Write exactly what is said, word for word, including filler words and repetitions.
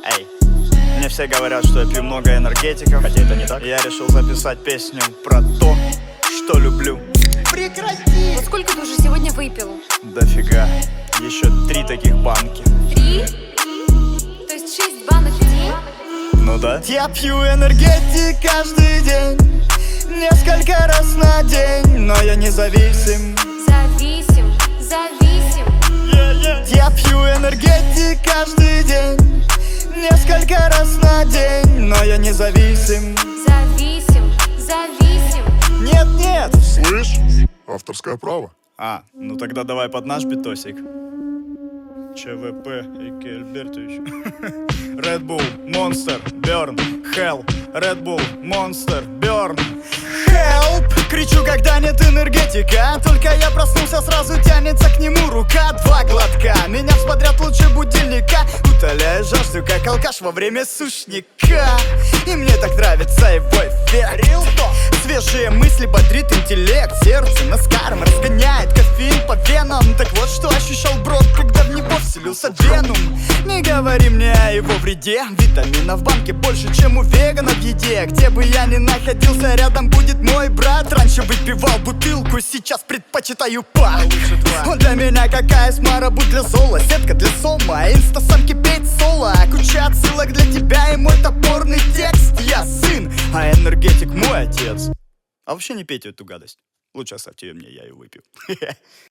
Эй, мне все говорят, что я пью много энергетиков, хотя это не так. Я решил записать песню про то, что люблю. Прекрати! Вот сколько ты уже сегодня выпил? Дофига, еще три таких банки. Три? То есть шесть банок в день? Ну да. Я пью энергетик каждый день, несколько раз на день, но я не зависим. Зависим, зависим. Я пью энергетик каждый день, несколько раз на день, но я не зависим. Зависим, зависим. Нет, нет. Слышь, авторское право. А, ну тогда давай под наш битосик. ЧВП и Кей Альбертович. Red Bull, Monster, Burn, Hell. Red Bull, Monster, Burn, Help! Кричу, когда нет энергетика. Только я проснулся, сразу тянется к нему рука. Два глотка, меня взбодрят лучше будильника. Утоляя жажду, как алкаш во время сушника. И мне так нравится его эффект. Свежие мысли бодрит интеллект. Сердце наскаром разгоняет кофеин по венам. Так вот, что ощущал брод, когда в него вселился Веном. Не говори мне о его вреде. Витаминов в банке больше, чем у веганов в еде. Где бы я ни находился, рядом будет мой брат. Раньше выпивал бутылку, сейчас предпочитаю пак. Он для меня какая смара, будь для зола. Сетка для сома, инстасамки петь соло. Куча отсылок для тебя и мой топорный текст. Я сын, а энергетик мой отец. А вообще не пейте эту гадость. Лучше оставьте ее мне, я ее выпью.